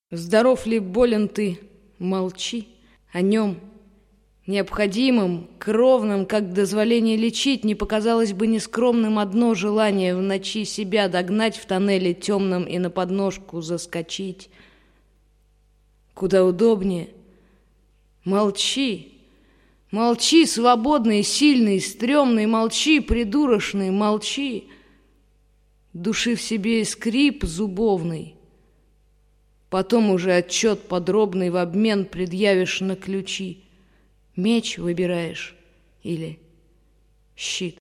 Здоров ли, болен ты, молчи о нем. Необходимым, кровным, как дозволение лечить, не показалось бы нескромным одно желание в ночи себя догнать в тоннеле темном и на подножку заскочить. Куда удобнее. Молчи, молчи, свободный, сильный, стрёмный, молчи, придурочный, молчи. Души в себе скрип зубовный. Потом уже отчет подробный в обмен предъявишь на ключи. Меч выбираешь или щит.